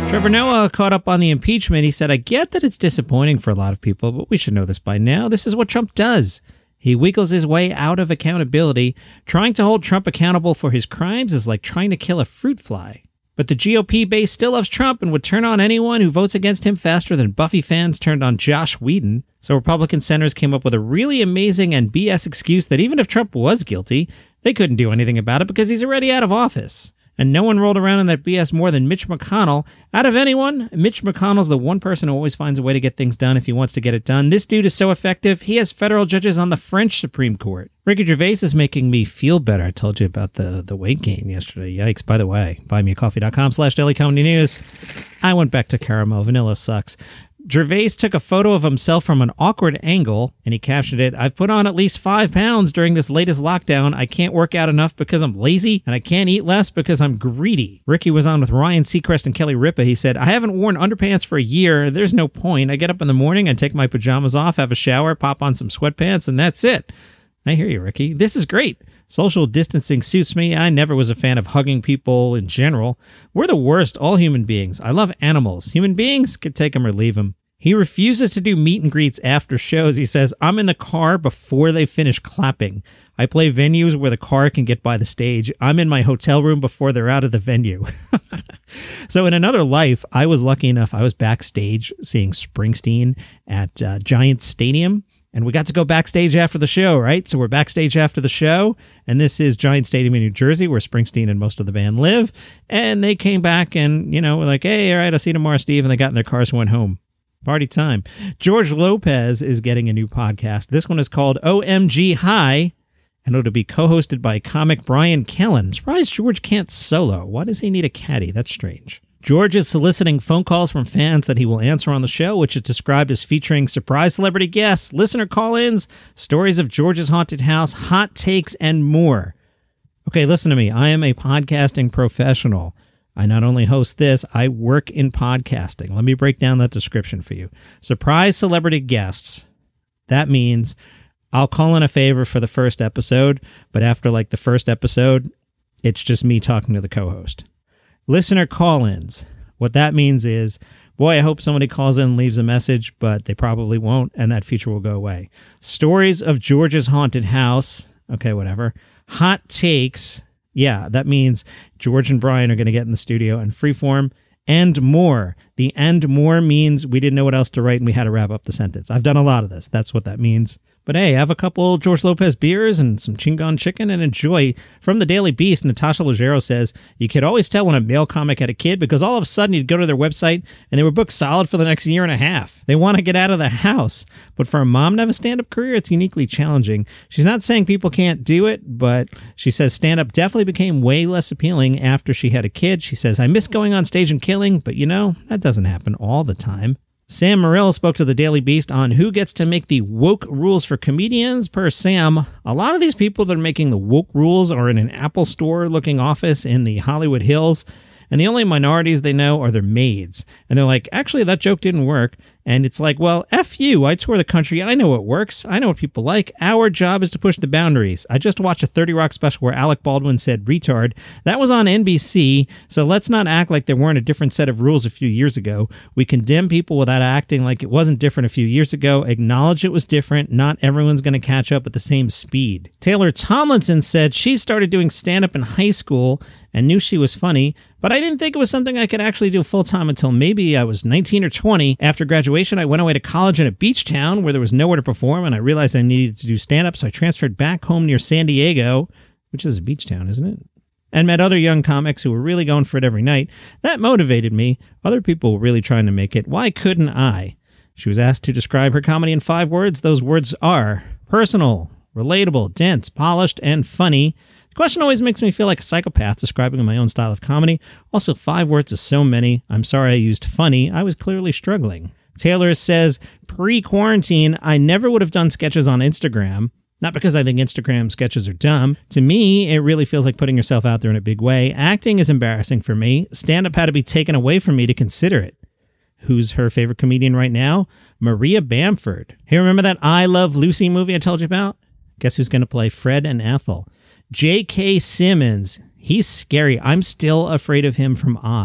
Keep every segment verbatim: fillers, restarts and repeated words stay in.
Trevor Noah caught up on the impeachment. He said, I get that it's disappointing for a lot of people, but we should know this by now. This is what Trump does. He wiggles his way out of accountability. Trying to hold Trump accountable for his crimes is like trying to kill a fruit fly. But the G O P base still loves Trump and would turn on anyone who votes against him faster than Buffy fans turned on Josh Whedon. So Republican senators came up with a really amazing and B S excuse that even if Trump was guilty, they couldn't do anything about it because he's already out of office. And no one rolled around in that B S more than Mitch McConnell. Out of anyone, Mitch McConnell's the one person who always finds a way to get things done if he wants to get it done. This dude is so effective, he has federal judges on the French Supreme Court. Ricky Gervais is making me feel better. I told you about the, the weight gain yesterday. Yikes. By the way, buymeacoffee.com slash Daily Comedy News. I went back to caramel. Vanilla sucks. Gervais took a photo of himself from an awkward angle, and he captioned it, I've put on at least five pounds during this latest lockdown. I can't work out enough because I'm lazy, and I can't eat less because I'm greedy. Ricky was on with Ryan Seacrest and Kelly Ripa. He said, I haven't worn underpants for a year. There's no point. I get up in the morning and take my pajamas off, have a shower, pop on some sweatpants, and that's it. I hear you, Ricky. This is great. Social distancing suits me. I never was a fan of hugging people in general. We're the worst, all human beings. I love animals. Human beings could take them or leave them. He refuses to do meet and greets after shows. He says, I'm in the car before they finish clapping. I play venues where the car can get by the stage. I'm in my hotel room before they're out of the venue. So in another life, I was lucky enough. I was backstage seeing Springsteen at uh, Giants Stadium. And we got to go backstage after the show, right? So we're backstage after the show, and this is Giant Stadium in New Jersey, where Springsteen and most of the band live. And they came back and, you know, were like, hey, all right, I'll see you tomorrow, Steve. And they got in their cars and went home. Party time. George Lopez is getting a new podcast. This one is called O M G High, and it'll be co-hosted by comic Brian Callen. I'm surprised George can't solo. Why does he need a caddy? That's strange. George is soliciting phone calls from fans that he will answer on the show, which is described as featuring surprise celebrity guests, listener call-ins, stories of George's haunted house, hot takes, and more. Okay, listen to me. I am a podcasting professional. I not only host this, I work in podcasting. Let me break down that description for you. Surprise celebrity guests. That means I'll call in a favor for the first episode, but after like the first episode, it's just me talking to the co-host. Listener call-ins. What that means is, boy, I hope somebody calls in and leaves a message, but they probably won't, and that feature will go away. Stories of George's haunted house. Okay, whatever. Hot takes. Yeah, that means George and Brian are going to get in the studio and freeform. And more. The and more means we didn't know what else to write and we had to wrap up the sentence. I've done a lot of this. That's what that means. But hey, have a couple George Lopez beers and some Chingon chicken and enjoy. From the Daily Beast, Natasha Leggero says, you could always tell when a male comic had a kid because all of a sudden you'd go to their website and they were booked solid for the next year and a half. They want to get out of the house. But for a mom to have a stand-up career, it's uniquely challenging. She's not saying people can't do it, but she says stand-up definitely became way less appealing after she had a kid. She says, I miss going on stage and killing, but you know, that doesn't happen all the time. Sam Morril spoke to the Daily Beast on who gets to make the woke rules for comedians. Per Sam, a lot of these people that are making the woke rules are in an Apple Store-looking office in the Hollywood Hills, and the only minorities they know are their maids. And they're like, actually, that joke didn't work. And it's like, well, F you. I tour the country. I know what works. I know what people like. Our job is to push the boundaries. I just watched a thirty Rock special where Alec Baldwin said retard. That was on N B C, so let's not act like there weren't a different set of rules a few years ago. We condemn people without acting like it wasn't different a few years ago. Acknowledge it was different. Not everyone's going to catch up at the same speed. Taylor Tomlinson said she started doing stand-up in high school and knew she was funny, but I didn't think it was something I could actually do full-time until maybe I was nineteen or twenty. After graduation, I went away to college in a beach town where there was nowhere to perform, and I realized I needed to do stand-up, so I transferred back home near San Diego, which is a beach town, isn't it? And met other young comics who were really going for it every night. That motivated me. Other people were really trying to make it. Why couldn't I? She was asked to describe her comedy in five words. Those words are personal, relatable, dense, polished, and funny. The question always makes me feel like a psychopath describing my own style of comedy. Also, five words is so many. I'm sorry I used funny. I was clearly struggling. Taylor says, pre-quarantine, I never would have done sketches on Instagram. Not because I think Instagram sketches are dumb. To me, it really feels like putting yourself out there in a big way. Acting is embarrassing for me. Stand-up had to be taken away from me to consider it. Who's her favorite comedian right now? Maria Bamford. Hey, remember that I Love Lucy movie I told you about? Guess who's going to play Fred and Ethel? J K. Simmons. He's scary. I'm still afraid of him from Oz.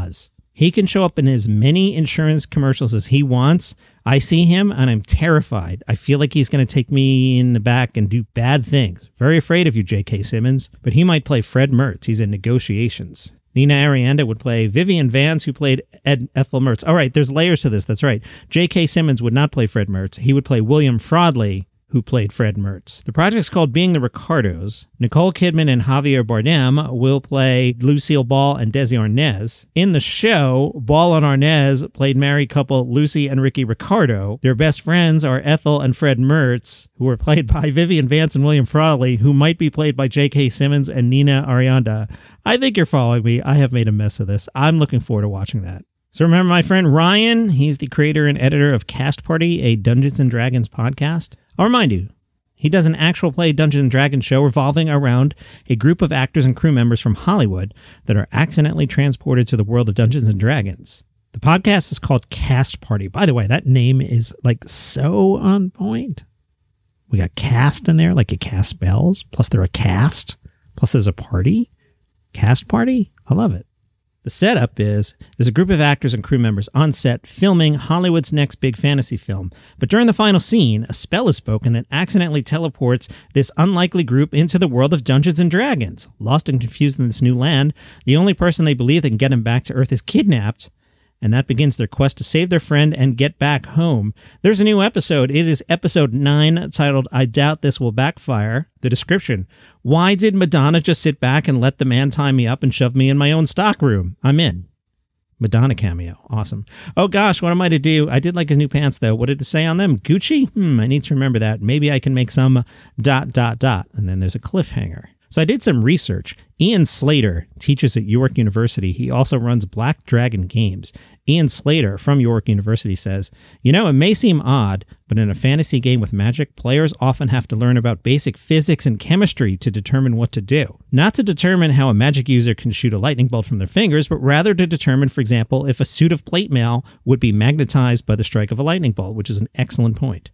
He can show up in as many insurance commercials as he wants. I see him and I'm terrified. I feel like he's going to take me in the back and do bad things. Very afraid of you, J K. Simmons. But he might play Fred Mertz. He's in Negotiations. Nina Arianda would play Vivian Vance, who played Ed Ethel Mertz. All right, there's layers to this. That's right. J K. Simmons would not play Fred Mertz. He would play William Fraudley, who played Fred Mertz. The project's called Being the Ricardos. Nicole Kidman and Javier Bardem will play Lucille Ball and Desi Arnaz. In the show, Ball and Arnaz played married couple Lucy and Ricky Ricardo. Their best friends are Ethel and Fred Mertz, who are played by Vivian Vance and William Fraudley, who might be played by J K. Simmons and Nina Arianda. I think you're following me. I have made a mess of this. I'm looking forward to watching that. So remember my friend Ryan? He's the creator and editor of Cast Party, a Dungeons and Dragons podcast. I'll remind you, he does an actual play Dungeons and Dragons show revolving around a group of actors and crew members from Hollywood that are accidentally transported to the world of Dungeons and Dragons. The podcast is called Cast Party. By the way, that name is like so on point. We got cast in there, like you cast spells, plus they're a cast, plus there's a party. Cast Party? I love it. The setup is there's a group of actors and crew members on set filming Hollywood's next big fantasy film. But during the final scene, a spell is spoken that accidentally teleports this unlikely group into the world of Dungeons and Dragons. Lost and confused in this new land, the only person they believe that can get them back to Earth is kidnapped. And that begins their quest to save their friend and get back home. There's a new episode. It is episode nine, titled I Doubt This Will Backfire. The description: why did Madonna just sit back and let the man tie me up and shove me in my own stockroom? I'm in. Madonna cameo. Awesome. Oh gosh, what am I to do? I did like his new pants though. What did it say on them? Gucci? Hmm, I need to remember that. Maybe I can make some dot, dot, dot. And then there's a cliffhanger. So I did some research. Ian Slater teaches at York University. He also runs Black Dragon Games. Ian Slater from York University says, you know, it may seem odd, but in a fantasy game with magic, players often have to learn about basic physics and chemistry to determine what to do. Not to determine how a magic user can shoot a lightning bolt from their fingers, but rather to determine, for example, if a suit of plate mail would be magnetized by the strike of a lightning bolt, which is an excellent point.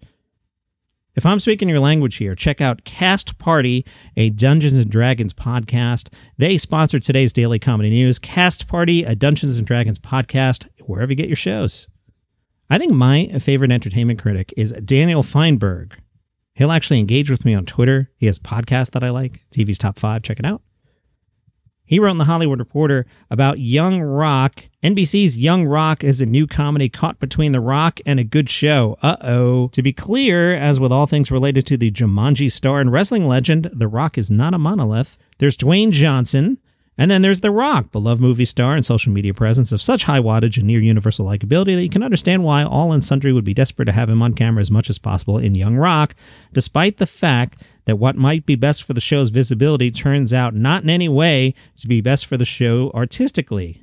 If I'm speaking your language here, check out Cast Party, a Dungeons and Dragons podcast. They sponsor today's Daily Comedy News. Cast Party, a Dungeons and Dragons podcast, wherever you get your shows. I think my favorite entertainment critic is Daniel Feinberg. He'll actually engage with me on Twitter. He has podcasts that I like, T V's Top five. Check it out. He wrote in The Hollywood Reporter about Young Rock. N B C's Young Rock is a new comedy caught between The Rock and a good show. Uh-oh. To be clear, as with all things related to the Jumanji star and wrestling legend, The Rock is not a monolith. There's Dwayne Johnson, and then there's The Rock, beloved movie star and social media presence of such high wattage and near universal likability that you can understand why all and sundry would be desperate to have him on camera as much as possible in Young Rock, despite the fact that what might be best for the show's visibility turns out not in any way to be best for the show artistically.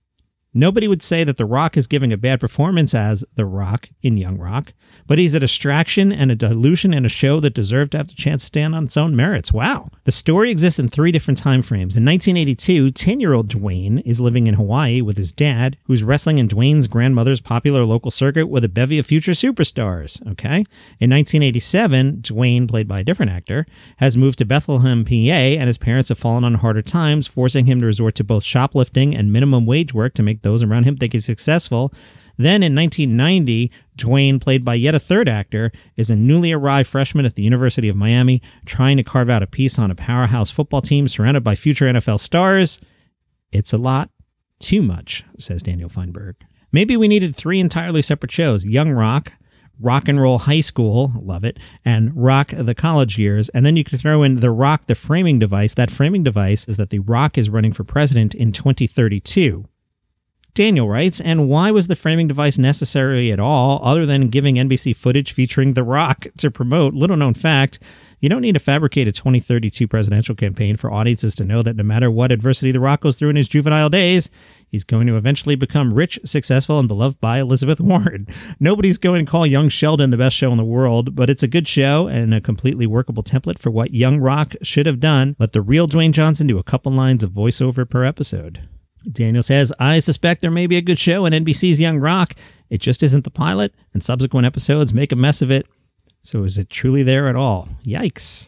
Nobody would say that The Rock is giving a bad performance as The Rock in Young Rock, but he's a distraction and a dilution in a show that deserved to have the chance to stand on its own merits. Wow. The story exists in three different time frames. In nineteen eighty-two, ten-year-old Dwayne is living in Hawaii with his dad, who's wrestling in Dwayne's grandmother's popular local circuit with a bevy of future superstars. Okay? In nineteen eighty-seven, Dwayne, played by a different actor, has moved to Bethlehem, P A, and his parents have fallen on harder times, forcing him to resort to both shoplifting and minimum wage work to make those around him think he's successful. Then in nineteen ninety, Dwayne, played by yet a third actor, is a newly arrived freshman at the University of Miami, trying to carve out a piece on a powerhouse football team surrounded by future N F L stars. It's a lot. Too much, says Daniel Feinberg. Maybe we needed three entirely separate shows: Young Rock, Rock and Roll High School, love it, and Rock the College Years. And then you could throw in The Rock, the framing device. That framing device is that The Rock is running for president in twenty thirty-two. Daniel writes, and why was the framing device necessary at all, other than giving N B C footage featuring The Rock to promote? Little known fact, you don't need to fabricate a twenty thirty-two presidential campaign for audiences to know that no matter what adversity The Rock goes through in his juvenile days, he's going to eventually become rich, successful, and beloved by Elizabeth Warren. Nobody's going to call Young Sheldon the best show in the world, but it's a good show and a completely workable template for what Young Rock should have done. Let the real Dwayne Johnson do a couple lines of voiceover per episode. Daniel says, I suspect there may be a good show in N B C's Young Rock. It just isn't the pilot, and subsequent episodes make a mess of it. So is it truly there at all? Yikes.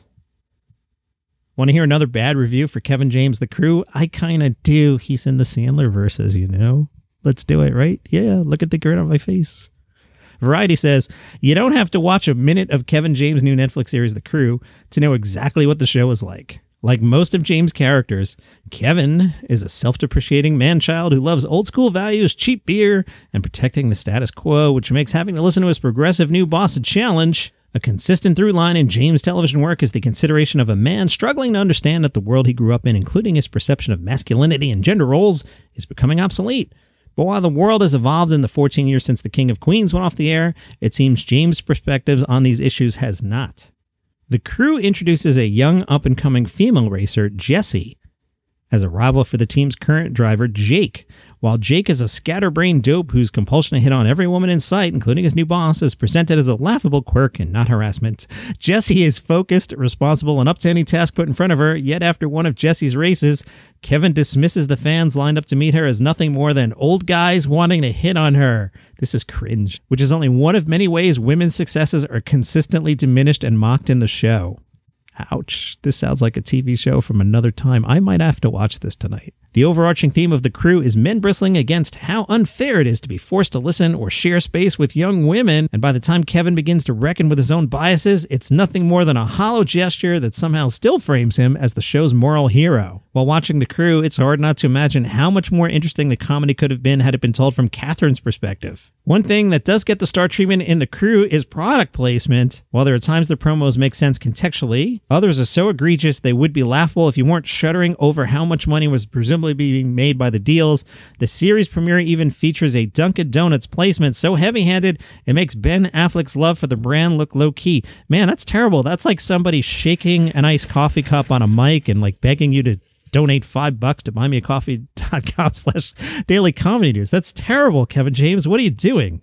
Want to hear another bad review for Kevin James The Crew? I kind of do. He's in the Sandler verses, you know? Let's do it, right? Yeah, look at the grin on my face. Variety says, you don't have to watch a minute of Kevin James' new Netflix series, The Crew, to know exactly what the show is like. Like most of James' characters, Kevin is a self-depreciating man-child who loves old-school values, cheap beer, and protecting the status quo, which makes having to listen to his progressive new boss a challenge. A consistent through line in James' television work is the consideration of a man struggling to understand that the world he grew up in, including his perception of masculinity and gender roles, is becoming obsolete. But while the world has evolved in the fourteen years since The King of Queens went off the air, it seems James' perspective on these issues has not. The Crew introduces a young up-and-coming female racer, Jessie, as a rival for the team's current driver, Jake. While Jake is a scatterbrained dope whose compulsion to hit on every woman in sight, including his new boss, is presented as a laughable quirk and not harassment. Jessie is focused, responsible, and up to any task put in front of her, yet after one of Jessie's races, Kevin dismisses the fans lined up to meet her as nothing more than old guys wanting to hit on her. This is cringe, which is only one of many ways women's successes are consistently diminished and mocked in the show. Ouch, this sounds like a T V show from another time. I might have to watch this tonight. The overarching theme of The Crew is men bristling against how unfair it is to be forced to listen or share space with young women, and by the time Kevin begins to reckon with his own biases, it's nothing more than a hollow gesture that somehow still frames him as the show's moral hero. While watching The Crew, it's hard not to imagine how much more interesting the comedy could have been had it been told from Catherine's perspective. One thing that does get the star treatment in The Crew is product placement. While there are times the promos make sense contextually, others are so egregious they would be laughable if you weren't shuddering over how much money was presumably being made by the deals. The series premiere even features a Dunkin' Donuts placement so heavy-handed it makes Ben Affleck's love for the brand look low-key. Man, that's terrible. That's like somebody shaking an iced coffee cup on a mic and like begging you to donate five bucks to buymeacoffee.com slash daily comedy news. That's terrible, Kevin James. What are you doing?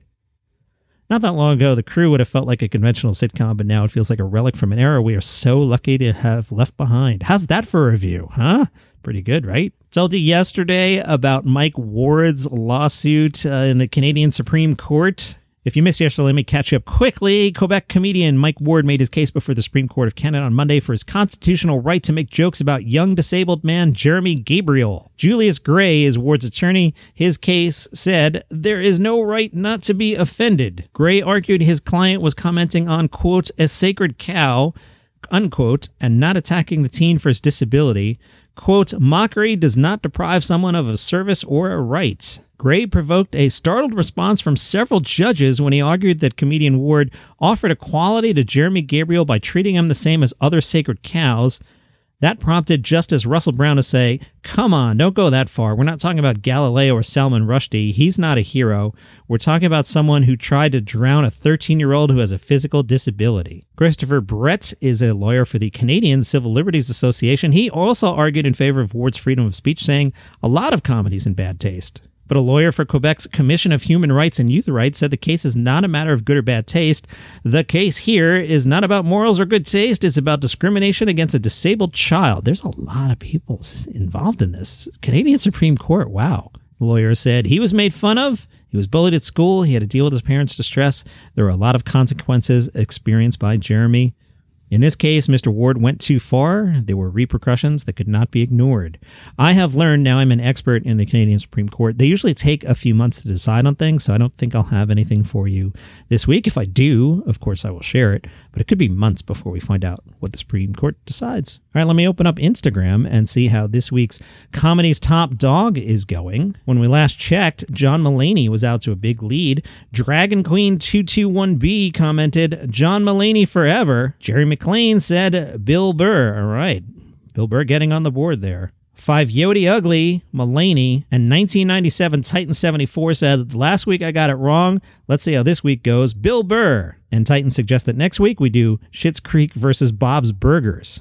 Not that long ago, The Crew would have felt like a conventional sitcom, but now it feels like a relic from an era we are so lucky to have left behind. How's that for a review, huh? Pretty good, right? Told you yesterday about Mike Ward's lawsuit uh, in the Canadian Supreme Court. If you missed yesterday, let me catch you up quickly. Quebec comedian Mike Ward made his case before the Supreme Court of Canada on Monday for his constitutional right to make jokes about young disabled man Jeremy Gabriel. Julius Gray is Ward's attorney. His case said, there is no right not to be offended. Gray argued his client was commenting on, quote, a sacred cow, unquote, and not attacking the teen for his disability. Quote, mockery does not deprive someone of a service or a right. Gray provoked a startled response from several judges when he argued that comedian Ward offered equality to Jeremy Gabriel by treating him the same as other sacred cows. That prompted Justice Russell Brown to say, come on, don't go that far. We're not talking about Galileo or Salman Rushdie. He's not a hero. We're talking about someone who tried to drown a thirteen-year-old who has a physical disability. Christopher Brett is a lawyer for the Canadian Civil Liberties Association. He also argued in favor of Ward's freedom of speech, saying a lot of comedy's in bad taste. But a lawyer for Quebec's Commission of Human Rights and Youth Rights said the case is not a matter of good or bad taste. The case here is not about morals or good taste. It's about discrimination against a disabled child. There's a lot of people involved in this. Canadian Supreme Court, wow. The lawyer said he was made fun of. He was bullied at school. He had to deal with his parents' distress. There were a lot of consequences experienced by Jeremy. In this case, Mister Ward went too far. There were repercussions that could not be ignored. I have learned, now I'm an expert in the Canadian Supreme Court, they usually take a few months to decide on things, so I don't think I'll have anything for you this week. If I do, of course, I will share it, but it could be months before we find out what the Supreme Court decides. All right, let me open up Instagram and see how this week's Comedy's Top Dog is going. When we last checked, John Mulaney was out to a big lead. Dragon Queen two two one B commented, John Mulaney forever. Jerry McLean said, Bill Burr. All right, Bill Burr getting on the board there. Five Yodi Ugly, Mulaney, and nineteen ninety-seven Titan seventy-four said, last week I got it wrong. Let's see how this week goes. Bill Burr. And Titan suggests that next week we do Schitt's Creek versus Bob's Burgers.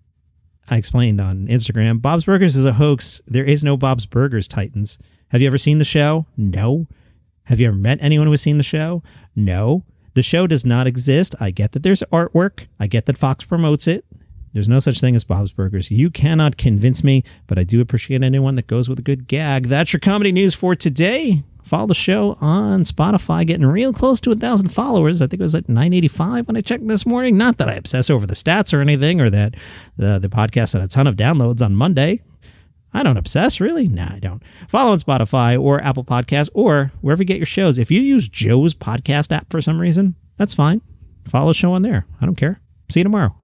I explained on Instagram, Bob's Burgers is a hoax. There is no Bob's Burgers, Titans. Have you ever seen the show? No. Have you ever met anyone who has seen the show? No. The show does not exist. I get that there's artwork. I get that Fox promotes it. There's no such thing as Bob's Burgers. You cannot convince me, but I do appreciate anyone that goes with a good gag. That's your comedy news for today. Follow the show on Spotify, getting real close to a thousand followers. I think it was at nine eighty-five when I checked this morning. Not that I obsess over the stats or anything, or that the, the podcast had a ton of downloads on Monday. I don't obsess, really. Nah, I don't. Follow on Spotify or Apple Podcasts or wherever you get your shows. If you use Joe's podcast app for some reason, that's fine. Follow the show on there. I don't care. See you tomorrow.